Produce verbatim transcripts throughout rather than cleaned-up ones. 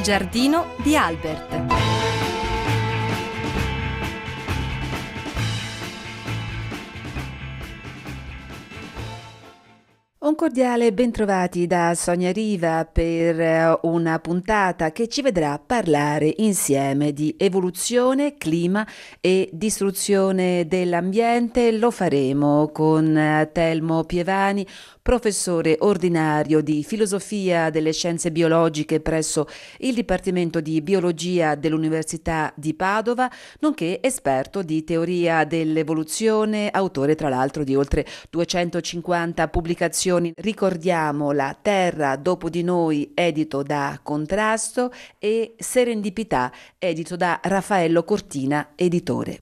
giardino di Albert. Un cordiale bentrovati da Sonia Riva per una puntata che ci vedrà parlare insieme di evoluzione, clima e distruzione dell'ambiente. Lo faremo con Telmo Pievani, professore ordinario di filosofia delle scienze biologiche presso il Dipartimento di Biologia dell'Università di Padova, nonché esperto di teoria dell'evoluzione, autore tra l'altro di oltre duecentocinquanta pubblicazioni. Ricordiamo La Terra dopo di noi, edito da Contrasto, e Serendipità, edito da Raffaello Cortina, editore.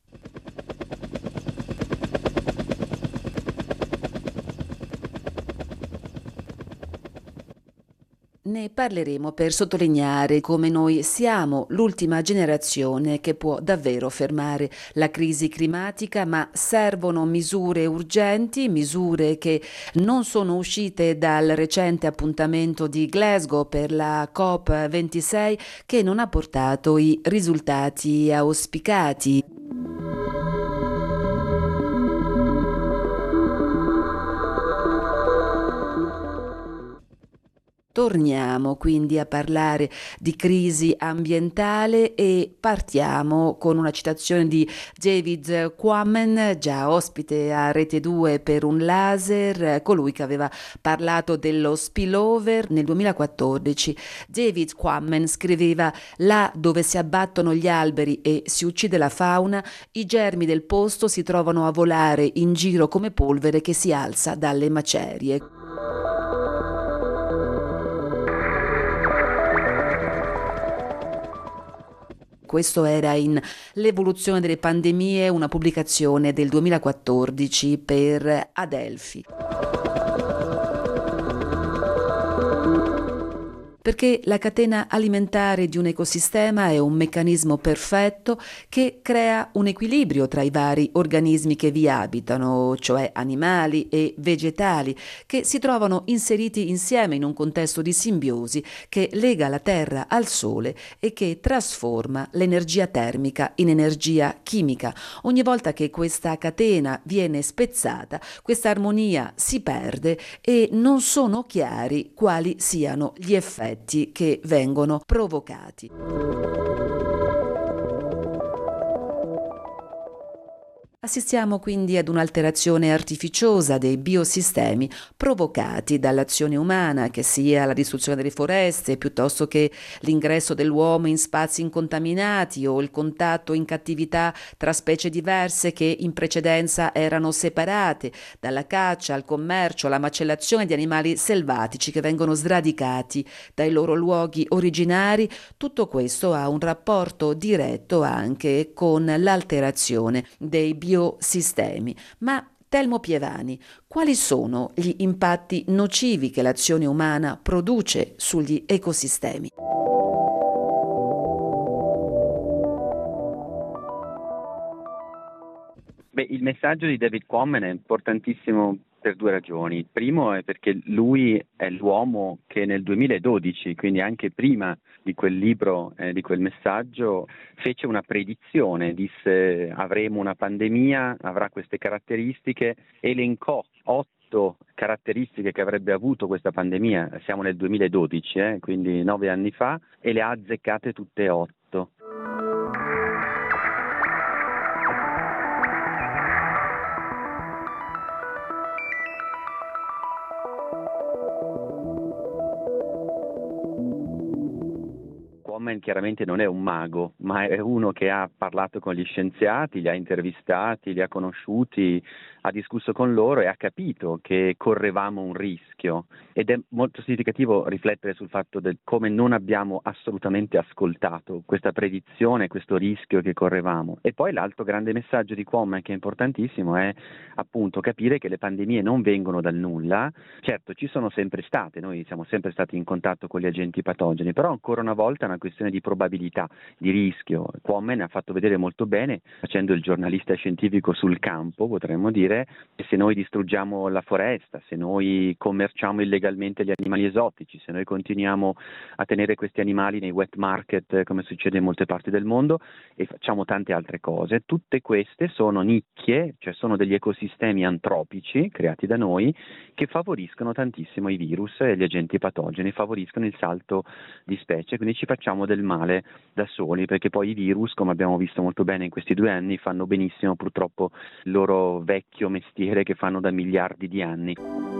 Ne parleremo per sottolineare come noi siamo l'ultima generazione che può davvero fermare la crisi climatica, ma servono misure urgenti, misure che non sono uscite dal recente appuntamento di Glasgow per la COP ventisei, che non ha portato i risultati auspicati. Torniamo quindi a parlare di crisi ambientale e partiamo con una citazione di David Quammen, già ospite a Rete due per un laser, colui che aveva parlato dello spillover nel duemilaquattordici. David Quammen scriveva: là dove si abbattono gli alberi e si uccide la fauna, i germi del posto si trovano a volare in giro come polvere che si alza dalle macerie. Questo era in L'evoluzione delle pandemie, una pubblicazione del duemilaquattordici per Adelphi. Perché la catena alimentare di un ecosistema è un meccanismo perfetto che crea un equilibrio tra i vari organismi che vi abitano, cioè animali e vegetali, che si trovano inseriti insieme in un contesto di simbiosi che lega la Terra al Sole e che trasforma l'energia termica in energia chimica. Ogni volta che questa catena viene spezzata, questa armonia si perde e non sono chiari quali siano gli effetti che vengono provocati. Assistiamo quindi ad un'alterazione artificiosa dei biosistemi provocati dall'azione umana, che sia la distruzione delle foreste, piuttosto che l'ingresso dell'uomo in spazi incontaminati o il contatto in cattività tra specie diverse che in precedenza erano separate, dalla caccia al commercio, alla macellazione di animali selvatici che vengono sradicati dai loro luoghi originari. Tutto questo ha un rapporto diretto anche con l'alterazione dei biosistemi. Biosistemi. Ma Telmo Pievani, quali sono gli impatti nocivi che l'azione umana produce sugli ecosistemi? Beh, il messaggio di David Quammen è importantissimo per due ragioni. Il primo è perché lui è l'uomo che nel duemiladodici, quindi anche prima di quel libro, eh, di quel messaggio, fece una predizione, disse avremo una pandemia, avrà queste caratteristiche, elencò otto caratteristiche che avrebbe avuto questa pandemia, siamo nel duemiladodici, eh, quindi nove anni fa, e le ha azzeccate tutte e otto. Chiaramente non è un mago, ma è uno che ha parlato con gli scienziati, li ha intervistati, li ha conosciuti, ha discusso con loro e ha capito che correvamo un rischio. Ed è molto significativo riflettere sul fatto del come non abbiamo assolutamente ascoltato questa predizione, questo rischio che correvamo. E poi l'altro grande messaggio di Quammen, che è importantissimo, è appunto capire che le pandemie non vengono dal nulla. Certo, ci sono sempre state, noi siamo sempre stati in contatto con gli agenti patogeni, però ancora una volta è una questione di probabilità, di rischio. Quammen ha fatto vedere molto bene, facendo il giornalista scientifico sul campo, potremmo dire, dire che se noi distruggiamo la foresta, se noi commerciamo illegalmente gli animali esotici, se noi continuiamo a tenere questi animali nei wet market come succede in molte parti del mondo e facciamo tante altre cose, tutte queste sono nicchie, cioè sono degli ecosistemi antropici creati da noi che favoriscono tantissimo i virus e gli agenti patogeni, favoriscono il salto di specie, quindi ci facciamo del male da soli, perché poi i virus, come abbiamo visto molto bene in questi due anni, fanno benissimo purtroppo il loro vecchio mestiere che fanno da miliardi di anni.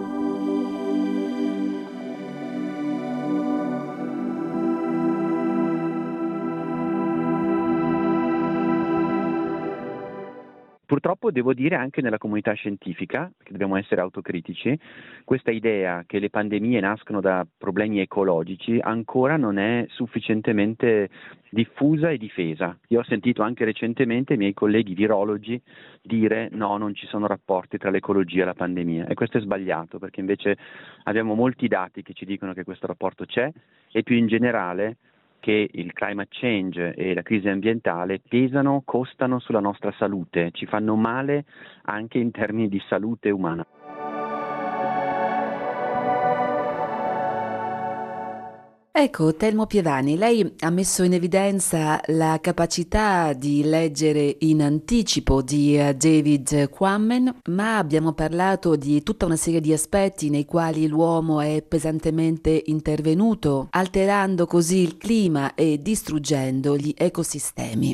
Purtroppo devo dire anche nella comunità scientifica, che dobbiamo essere autocritici, questa idea che le pandemie nascono da problemi ecologici ancora non è sufficientemente diffusa e difesa. Io ho sentito anche recentemente i miei colleghi virologi dire no, non ci sono rapporti tra l'ecologia e la pandemia, e questo è sbagliato, perché invece abbiamo molti dati che ci dicono che questo rapporto c'è, e più in generale che il climate change e la crisi ambientale pesano, costano sulla nostra salute, ci fanno male anche in termini di salute umana. Ecco, Telmo Pievani, lei ha messo in evidenza la capacità di leggere in anticipo di eh, David Quammen, ma abbiamo parlato di tutta una serie di aspetti nei quali l'uomo è pesantemente intervenuto, alterando così il clima e distruggendo gli ecosistemi.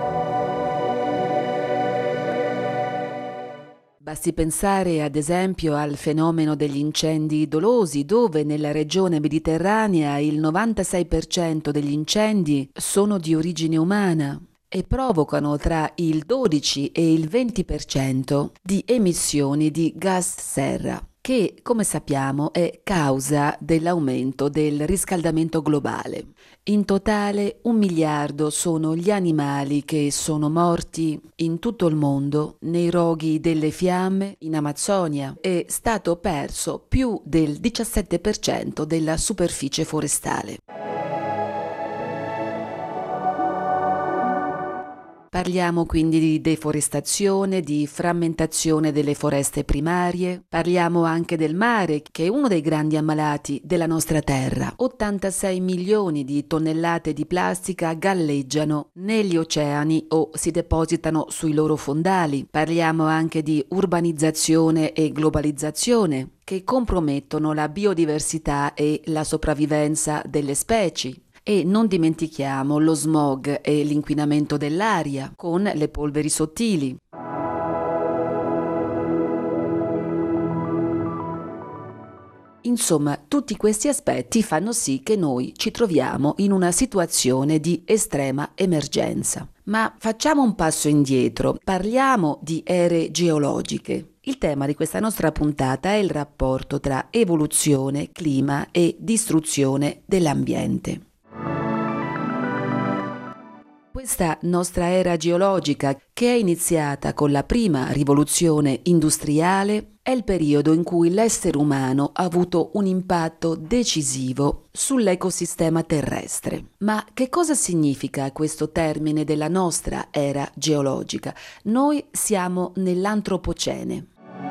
Basti pensare ad esempio al fenomeno degli incendi dolosi, dove nella regione mediterranea il novantasei per cento degli incendi sono di origine umana e provocano tra il dodici e il venti per cento di emissioni di gas serra, che, come sappiamo, è causa dell'aumento del riscaldamento globale. In totale un miliardo sono gli animali che sono morti in tutto il mondo nei roghi delle fiamme in Amazzonia. È stato perso più del diciassette per cento della superficie forestale. Parliamo quindi di deforestazione, di frammentazione delle foreste primarie, parliamo anche del mare, che è uno dei grandi ammalati della nostra terra. ottantasei milioni di tonnellate di plastica galleggiano negli oceani o si depositano sui loro fondali. Parliamo anche di urbanizzazione e globalizzazione, che compromettono la biodiversità e la sopravvivenza delle specie. E non dimentichiamo lo smog e l'inquinamento dell'aria con le polveri sottili. Insomma, tutti questi aspetti fanno sì che noi ci troviamo in una situazione di estrema emergenza. Ma facciamo un passo indietro, parliamo di ere geologiche. Il tema di questa nostra puntata è il rapporto tra evoluzione, clima e distruzione dell'ambiente. Questa nostra era geologica, che è iniziata con la prima rivoluzione industriale, è il periodo in cui l'essere umano ha avuto un impatto decisivo sull'ecosistema terrestre. Ma che cosa significa questo termine della nostra era geologica? Noi siamo nell'antropocene.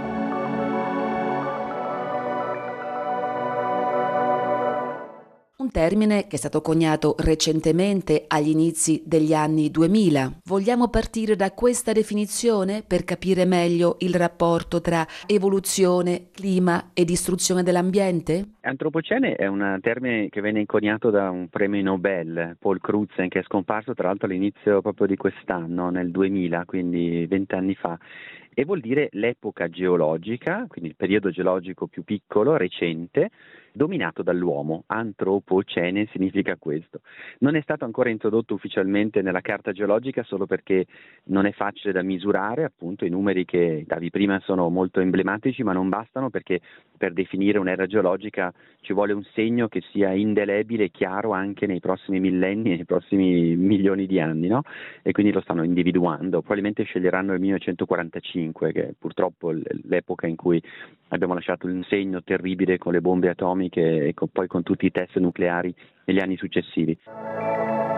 Un termine che è stato coniato recentemente agli inizi degli anni duemila. Vogliamo partire da questa definizione per capire meglio il rapporto tra evoluzione, clima e distruzione dell'ambiente? Antropocene è un termine che venne coniato da un premio Nobel, Paul Crutzen, che è scomparso tra l'altro all'inizio proprio di quest'anno, nel duemila, quindi vent'anni fa. E vuol dire l'epoca geologica, quindi il periodo geologico più piccolo, recente, dominato dall'uomo. Antropocene significa questo. Non è stato ancora introdotto ufficialmente nella carta geologica solo perché non è facile da misurare, appunto i numeri che davi prima sono molto emblematici, ma non bastano, perché per definire un'era geologica ci vuole un segno che sia indelebile e chiaro anche nei prossimi millenni e nei prossimi milioni di anni, no? E quindi lo stanno individuando. Probabilmente sceglieranno il millenovecentoquarantacinque, che è purtroppo l'epoca in cui abbiamo lasciato un segno terribile con le bombe atomiche e con, poi con tutti i test nucleari negli anni successivi.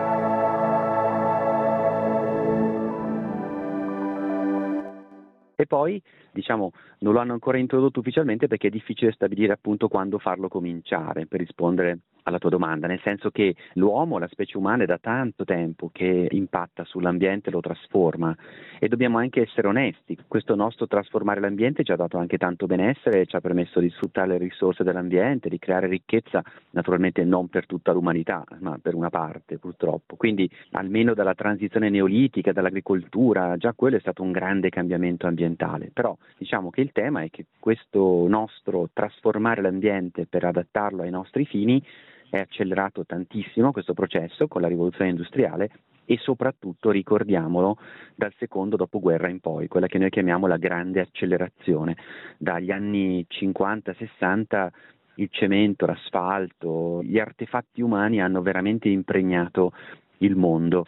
E poi, diciamo, non lo hanno ancora introdotto ufficialmente perché è difficile stabilire appunto quando farlo cominciare, per rispondere alla tua domanda, nel senso che l'uomo, la specie umana, è da tanto tempo che impatta sull'ambiente, lo trasforma, e dobbiamo anche essere onesti. Questo nostro trasformare l'ambiente ci ha dato anche tanto benessere, ci ha permesso di sfruttare le risorse dell'ambiente, di creare ricchezza, naturalmente non per tutta l'umanità, ma per una parte purtroppo. Quindi almeno dalla transizione neolitica, dall'agricoltura, già quello è stato un grande cambiamento ambientale. Però diciamo che il tema è che questo nostro trasformare l'ambiente per adattarlo ai nostri fini è accelerato tantissimo, questo processo, con la rivoluzione industriale, e soprattutto, ricordiamolo, dal secondo dopoguerra in poi, quella che noi chiamiamo la grande accelerazione. Dagli anni cinquanta sessanta il cemento, l'asfalto, gli artefatti umani hanno veramente impregnato il mondo.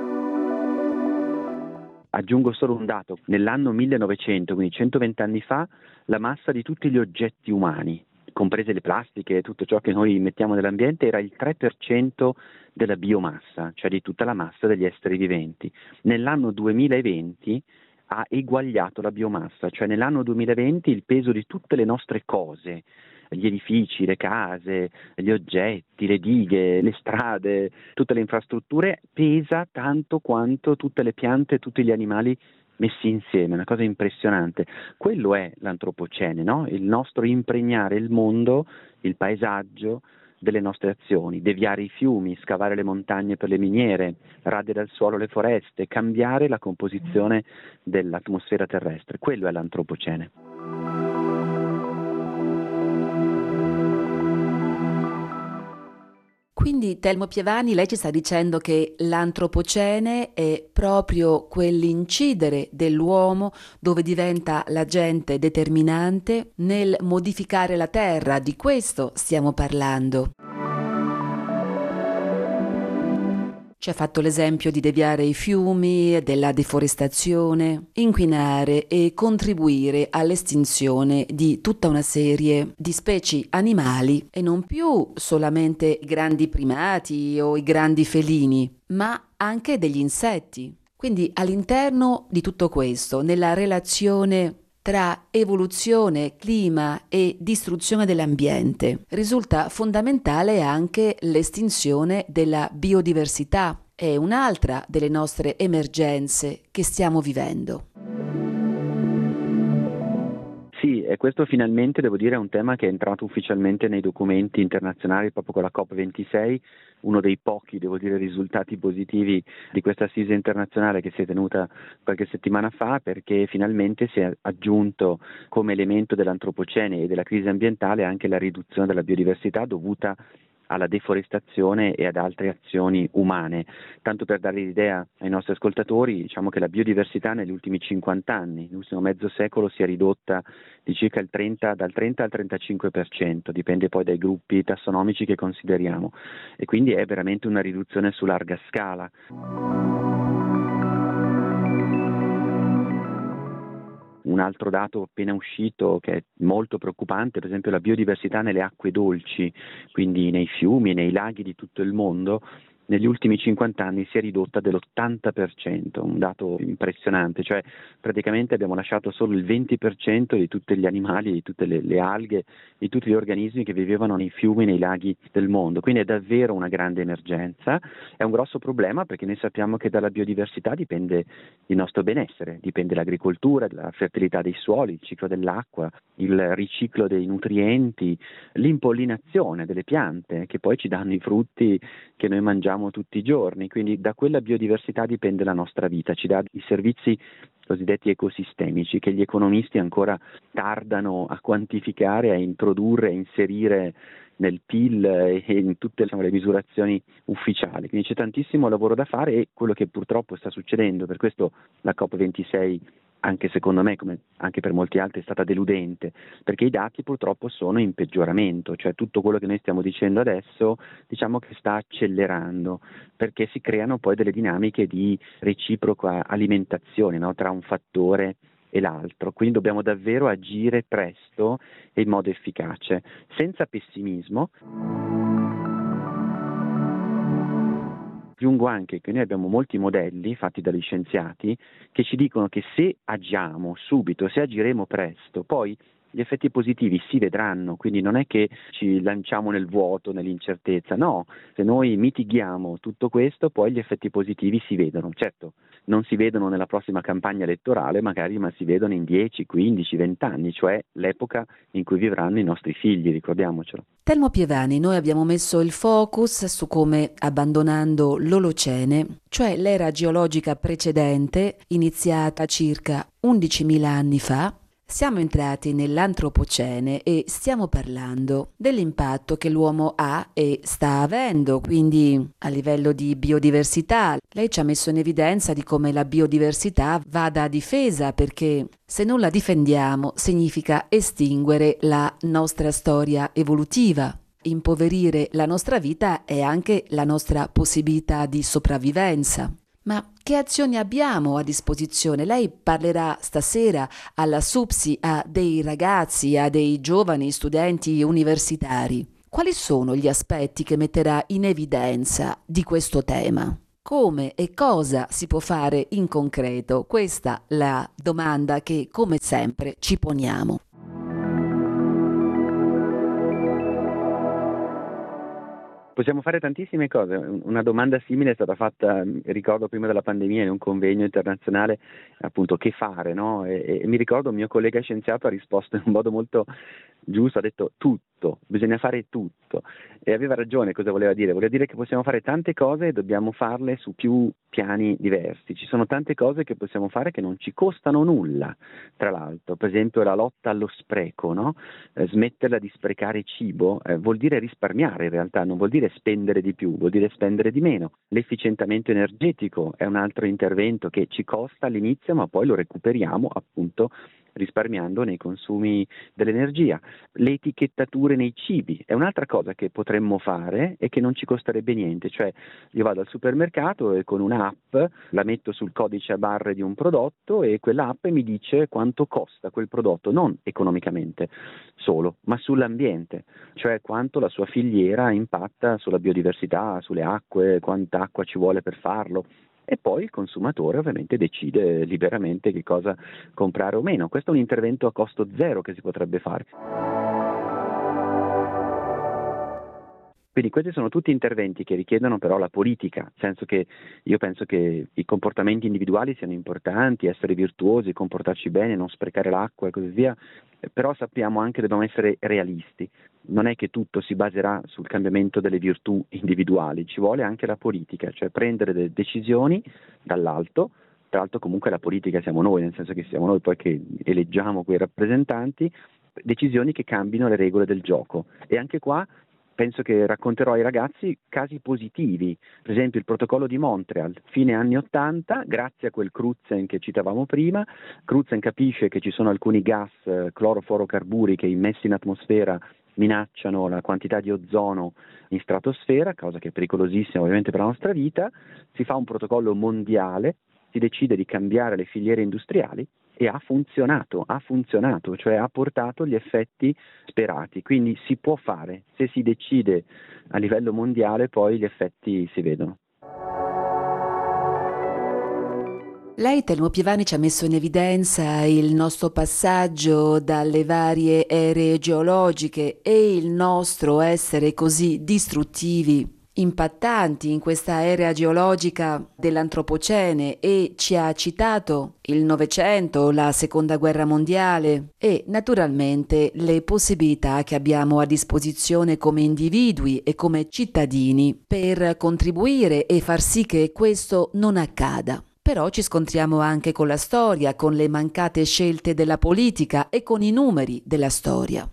Aggiungo solo un dato: nell'anno millenovecento, quindi centoventi anni fa, la massa di tutti gli oggetti umani, comprese le plastiche e tutto ciò che noi mettiamo nell'ambiente, era il tre per cento della biomassa, cioè di tutta la massa degli esseri viventi. Nell'anno duemilaventi ha eguagliato la biomassa, cioè nell'anno duemilaventi il peso di tutte le nostre cose, gli edifici, le case, gli oggetti, le dighe, le strade, tutte le infrastrutture, pesa tanto quanto tutte le piante e tutti gli animali messi insieme, una cosa impressionante. Quello è l'antropocene, no? Il nostro impregnare il mondo, il paesaggio delle nostre azioni, deviare i fiumi, scavare le montagne per le miniere, radere al suolo le foreste, cambiare la composizione dell'atmosfera terrestre. Quello è l'antropocene. Quindi, Telmo Pievani, lei ci sta dicendo che l'antropocene è proprio quell'incidere dell'uomo dove diventa l'agente determinante nel modificare la terra, di questo stiamo parlando. Ci ha fatto l'esempio di deviare i fiumi, della deforestazione, inquinare e contribuire all'estinzione di tutta una serie di specie animali, e non più solamente i grandi primati o i grandi felini, ma anche degli insetti. Quindi all'interno di tutto questo, nella relazione tra evoluzione, clima e distruzione dell'ambiente, risulta fondamentale anche l'estinzione della biodiversità. È un'altra delle nostre emergenze che stiamo vivendo. Sì, e questo finalmente, devo dire, è un tema che è entrato ufficialmente nei documenti internazionali proprio con la COP ventisei, uno dei pochi, devo dire, risultati positivi di questa assise internazionale che si è tenuta qualche settimana fa, perché finalmente si è aggiunto come elemento dell'antropocene e della crisi ambientale anche la riduzione della biodiversità dovuta alla deforestazione e ad altre azioni umane. Tanto per dare l'idea ai nostri ascoltatori, diciamo che la biodiversità negli ultimi cinquanta anni, nell'ultimo mezzo secolo, si è ridotta di circa il trenta, dal trenta al trentacinque per cento, dipende poi dai gruppi tassonomici che consideriamo, e quindi è veramente una riduzione su larga scala. Un altro dato appena uscito che è molto preoccupante, per esempio la biodiversità nelle acque dolci, quindi nei fiumi e nei laghi di tutto il mondo, negli ultimi cinquanta anni si è ridotta dell'ottanta per cento, un dato impressionante, cioè praticamente abbiamo lasciato solo il venti per cento di tutti gli animali, di tutte le, le alghe, di tutti gli organismi che vivevano nei fiumi, nei laghi del mondo, quindi è davvero una grande emergenza, è un grosso problema perché noi sappiamo che dalla biodiversità dipende il nostro benessere, dipende l'agricoltura, la fertilità dei suoli, il ciclo dell'acqua, il riciclo dei nutrienti, l'impollinazione delle piante che poi ci danno i frutti che noi mangiamo tutti i giorni, quindi da quella biodiversità dipende la nostra vita, ci dà i servizi cosiddetti ecosistemici che gli economisti ancora tardano a quantificare, a introdurre, a inserire nel P I L e in tutte, diciamo, le misurazioni ufficiali. Quindi c'è tantissimo lavoro da fare e quello che purtroppo sta succedendo, per questo la COP ventisei anche secondo me, come anche per molti altri, è stata deludente, perché i dati purtroppo sono in peggioramento, cioè tutto quello che noi stiamo dicendo adesso diciamo che sta accelerando, perché si creano poi delle dinamiche di reciproca alimentazione, no, tra un fattore e l'altro, quindi dobbiamo davvero agire presto e in modo efficace, senza pessimismo. Aggiungo anche che noi abbiamo molti modelli fatti dagli scienziati che ci dicono che se agiamo subito, se agiremo presto, poi gli effetti positivi si vedranno, quindi non è che ci lanciamo nel vuoto, nell'incertezza, no, se noi mitighiamo tutto questo, poi gli effetti positivi si vedono. Certo, non si vedono nella prossima campagna elettorale magari, ma si vedono in dieci, quindici, venti anni, cioè l'epoca in cui vivranno i nostri figli, ricordiamocelo. Telmo Pievani, noi abbiamo messo il focus su come, abbandonando l'Olocene, cioè l'era geologica precedente, iniziata circa undicimila anni fa, siamo entrati nell'Antropocene e stiamo parlando dell'impatto che l'uomo ha e sta avendo, quindi a livello di biodiversità. Lei ci ha messo in evidenza di come la biodiversità vada difesa, perché se non la difendiamo significa estinguere la nostra storia evolutiva. Impoverire la nostra vita è anche la nostra possibilità di sopravvivenza. Ma che azioni abbiamo a disposizione? Lei parlerà stasera alla SUPSI a dei ragazzi, a dei giovani studenti universitari. Quali sono gli aspetti che metterà in evidenza di questo tema? Come e cosa si può fare in concreto? Questa è la domanda che, come sempre, ci poniamo. Possiamo fare tantissime cose. Una domanda simile è stata fatta, ricordo, prima della pandemia in un convegno internazionale, appunto, che fare, no? E, e mi ricordo un mio collega scienziato ha risposto in un modo molto giusto, ha detto tutto, bisogna fare tutto. E aveva ragione. Cosa voleva dire? Voleva dire che possiamo fare tante cose e dobbiamo farle su più piani diversi. Ci sono tante cose che possiamo fare che non ci costano nulla, tra l'altro. Per esempio la lotta allo spreco, no? Eh, smetterla di sprecare cibo eh, vuol dire risparmiare in realtà, non vuol dire spendere di più, vuol dire spendere di meno. L'efficientamento energetico è un altro intervento che ci costa all'inizio, ma poi lo recuperiamo appunto risparmiando nei consumi dell'energia. Le etichettature nei cibi è un'altra cosa che potremmo fare e che non ci costerebbe niente, cioè io vado al supermercato e con un'app la metto sul codice a barre di un prodotto e quell'app mi dice quanto costa quel prodotto, non economicamente solo, ma sull'ambiente, cioè quanto la sua filiera impatta sulla biodiversità, sulle acque, quanta acqua ci vuole per farlo. E poi il consumatore ovviamente decide liberamente che cosa comprare o meno. Questo è un intervento a costo zero che si potrebbe fare. Quindi questi sono tutti interventi che richiedono però la politica, nel senso che io penso che i comportamenti individuali siano importanti, essere virtuosi, comportarci bene, non sprecare l'acqua e così via, però sappiamo anche che dobbiamo essere realisti. Non è che tutto si baserà sul cambiamento delle virtù individuali, ci vuole anche la politica, cioè prendere delle decisioni dall'alto. Tra l'altro comunque la politica siamo noi, nel senso che siamo noi poi che eleggiamo quei rappresentanti, decisioni che cambino le regole del gioco. E anche qua penso che racconterò ai ragazzi casi positivi, per esempio il protocollo di Montreal, fine anni ottanta, grazie a quel Crutzen che citavamo prima. Crutzen capisce che ci sono alcuni gas eh, clorofluorocarburi che immessi in atmosfera minacciano la quantità di ozono in stratosfera, cosa che è pericolosissima ovviamente per la nostra vita. Si fa un protocollo mondiale, si decide di cambiare le filiere industriali e ha funzionato, ha funzionato, cioè ha portato gli effetti sperati. Quindi si può fare, se si decide a livello mondiale poi gli effetti si vedono. Lei, Telmo Pievani, ci ha messo in evidenza il nostro passaggio dalle varie ere geologiche e il nostro essere così distruttivi, impattanti in questa area geologica dell'Antropocene, e ci ha citato il Novecento, la Seconda Guerra Mondiale e naturalmente le possibilità che abbiamo a disposizione come individui e come cittadini per contribuire e far sì che questo non accada. Però ci scontriamo anche con la storia, con le mancate scelte della politica e con i numeri della storia.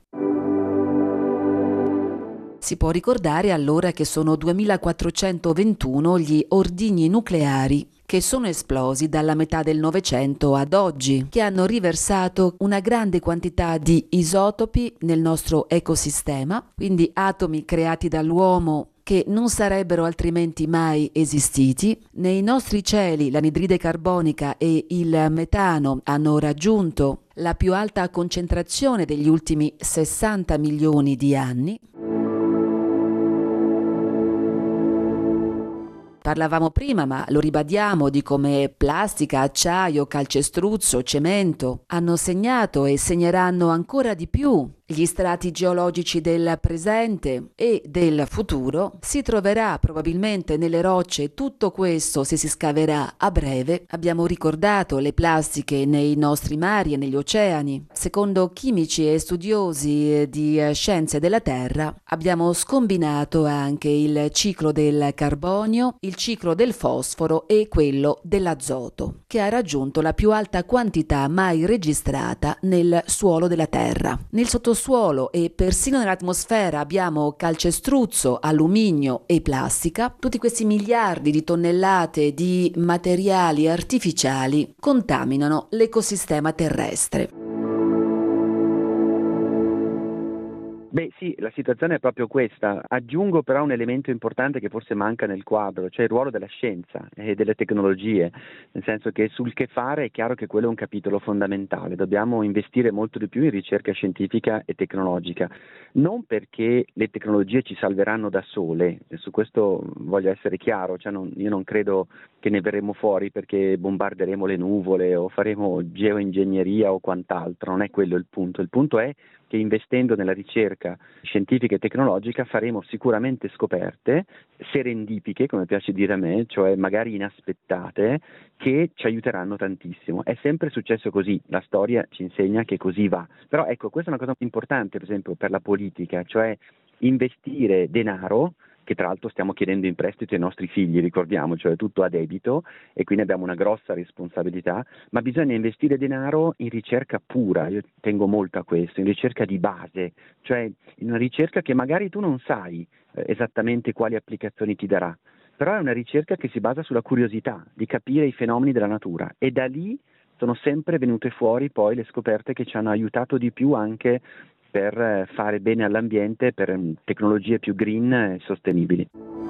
Si può ricordare allora che sono duemilaquattrocentoventuno gli ordigni nucleari che sono esplosi dalla metà del Novecento ad oggi, che hanno riversato una grande quantità di isotopi nel nostro ecosistema, quindi atomi creati dall'uomo che non sarebbero altrimenti mai esistiti. Nei nostri cieli l'anidride carbonica e il metano hanno raggiunto la più alta concentrazione degli ultimi sessanta milioni di anni. Parlavamo prima, ma lo ribadiamo, di come plastica, acciaio, calcestruzzo, cemento hanno segnato e segneranno ancora di più gli strati geologici del presente e del futuro. Si troverà probabilmente nelle rocce. Tutto questo, se si scaverà a breve. Abbiamo ricordato le plastiche nei nostri mari e negli oceani. Secondo chimici e studiosi di scienze della Terra, abbiamo scombinato anche il ciclo del carbonio, il ciclo del fosforo e quello dell'azoto, che ha raggiunto la più alta quantità mai registrata nel suolo della Terra. Nel sottosuolo e persino nell'atmosfera abbiamo calcestruzzo, alluminio e plastica. Tutti questi miliardi di tonnellate di materiali artificiali contaminano l'ecosistema terrestre. Beh sì, la situazione è proprio questa. Aggiungo però un elemento importante che forse manca nel quadro, cioè il ruolo della scienza e delle tecnologie, nel senso che sul che fare è chiaro che quello è un capitolo fondamentale. Dobbiamo investire molto di più in ricerca scientifica e tecnologica, non perché le tecnologie ci salveranno da sole, e su questo voglio essere chiaro, cioè non, io non credo che ne verremo fuori perché bombarderemo le nuvole o faremo geoingegneria o quant'altro, non è quello il punto. Il punto è che investendo nella ricerca scientifica e tecnologica faremo sicuramente scoperte serendipiche, come piace dire a me, cioè magari inaspettate, che ci aiuteranno tantissimo. È sempre successo così, la storia ci insegna che così va. Però ecco, questa è una cosa importante, per esempio, per la politica, cioè investire denaro, che tra l'altro stiamo chiedendo in prestito ai nostri figli, ricordiamo, cioè tutto a debito e quindi abbiamo una grossa responsabilità, ma bisogna investire denaro in ricerca pura, io tengo molto a questo, in ricerca di base, cioè in una ricerca che magari tu non sai eh, esattamente quali applicazioni ti darà, però è una ricerca che si basa sulla curiosità di capire i fenomeni della natura e da lì sono sempre venute fuori poi le scoperte che ci hanno aiutato di più anche per fare bene all'ambiente, per tecnologie più green e sostenibili.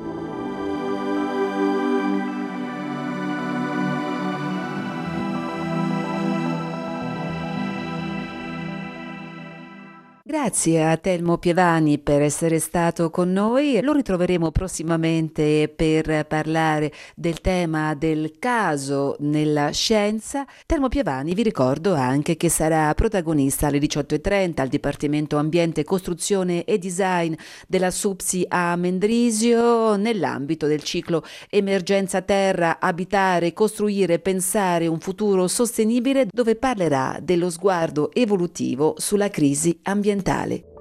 Grazie a Telmo Pievani per essere stato con noi. Lo ritroveremo prossimamente per parlare del tema del caso nella scienza. Telmo Pievani, vi ricordo anche che sarà protagonista alle diciotto e trenta al Dipartimento Ambiente, Costruzione e Design della SUPSI a Mendrisio nell'ambito del ciclo Emergenza Terra, abitare, costruire, pensare un futuro sostenibile, dove parlerà dello sguardo evolutivo sulla crisi ambientale.